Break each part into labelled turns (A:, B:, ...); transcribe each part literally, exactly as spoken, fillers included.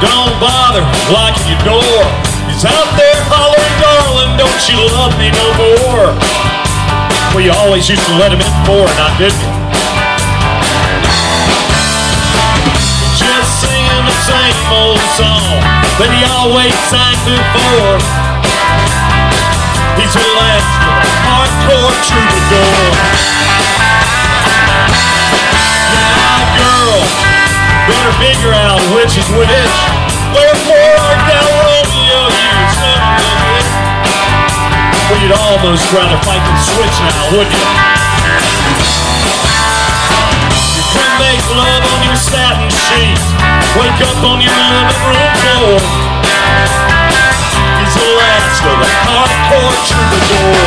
A: Don't bother locking your door. He's out there hollering, darling, don't you love me no more? Well, you always used to let him in for it, now didn't you? Just singing the same old song that he always sang before. He's the last of the hardcore troubadour. Now, girl, better figure out which is which. Wherefore art thou Romeo, you son of a bitch? Well, you'd almost rather fight the switch now, wouldn't you? You could make love on your satin sheets, wake up on your living room floor. He's the last of the hardcore troubadour.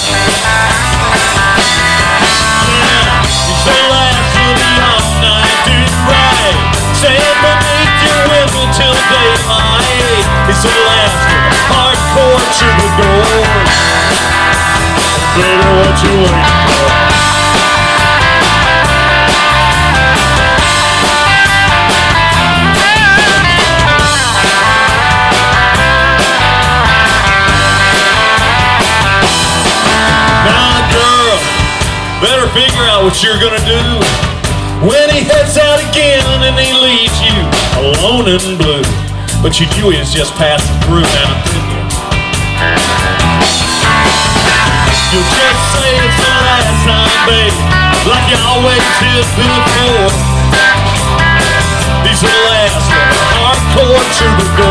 A: Yeah, he's the last of the all-night do-right, stand beneath your window till daylight. He's the last of the hardcore troubadours. Baby, what you waiting for? Now, girl, better figure out what you're gonna do when he heads out again and he leaves you alone and blue. But you knew he was just passing through, now, didn't you? You'll just say it's the last time, baby, like you always did before. He's the last of the hardcore troubadour.